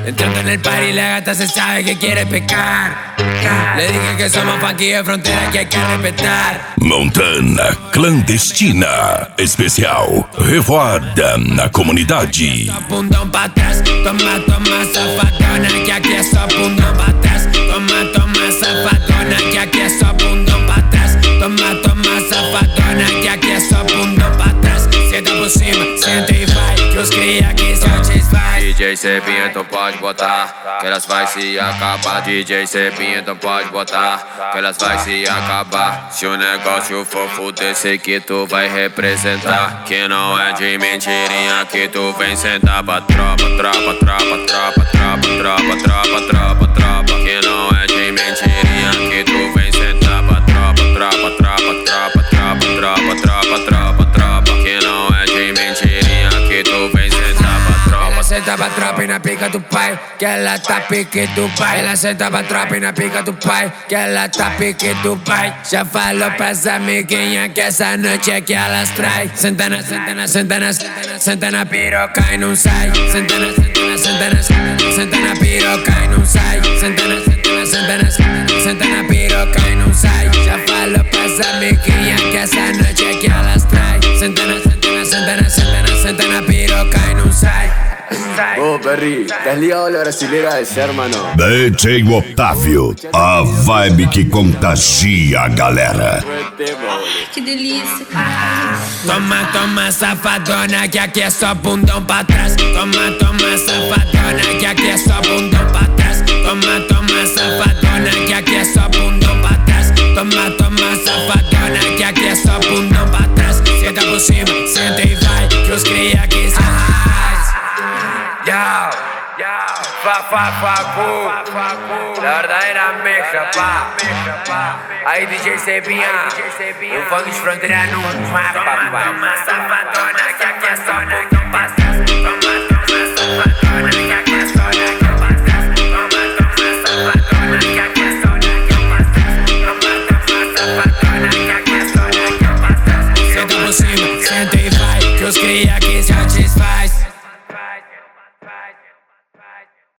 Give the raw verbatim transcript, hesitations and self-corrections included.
Entrando en el party la gata se sabe que quiere pecar. Le dije que somos funky de frontera que hay que respetar. Montana Clandestina Especial Revoada na comunidade. Só bundão pra trás, toma, toma, safadona, que aqui é só bundão pra trás. Toma, toma, safadona, que aqui é só bundão pra trás. Toma, toma, safadona, que aqui é só bundão pra trás. Senta por cima, senta e vai, que os cria aqui só te esvai. D J Cepinha, então pode botar, que elas vai se acabar. D J Cepinha, então pode botar, que elas vai se acabar. Se o negócio for fuder, sei que tu vai representar. Que não é de mentirinha que tu vem sentar pra tropa, tropa, tropa, tropa, tropa, tropa, tropa, tropa, tropa. Que não é de mentirinha que tu vem sentar pra tropa, tropa, tropa, tropa, tropa, tropa, tropa, tropa, tropa. Que não é de mentirinha que tu vem sentar pra tropa. Ela senta pra tropa e na pica do pai, que ela tá pique do pai. Ela senta pra tropa e na pica do pai, que ela tá pique do pai. Já falou pras amiguinhas que essa noite é que elas trai. Senta na, senta na, senta na, senta na, senta na piroca e não sai. Senta na, senta na, senta na, senta na, senta na piroca e não sai. Senta na, senta na, senta na, senta na, senta na piroca e não sai. Já falou pras amiguinhas que essa noite é que elas trai. Senta na, senta na, senta na, senta na, senta na piroca e não sai. Ô, Perry, ¿estás ligado a la brasilera esse, hermano? D J Otávio, a vibe que contagia a galera. Que delícia. Toma, toma, safadona, que aqui é só bundão pra trás. Toma, toma, safadona, que aqui é só bundão pra trás. Toma, toma, safadona, que aqui é só bundão pra trás. Toma, toma, safadona, que aqui é só bundão pra trás. Senta por cima, senta e vai, que os cria aqui sai. Yo, yo, fa, fa, fa, cu. La verdadera meja, pa. Aí D J Cepinha, o funk de fronteira no mapa, pa. Toma, safadona, que aqui é só bundão pra trás. Toma,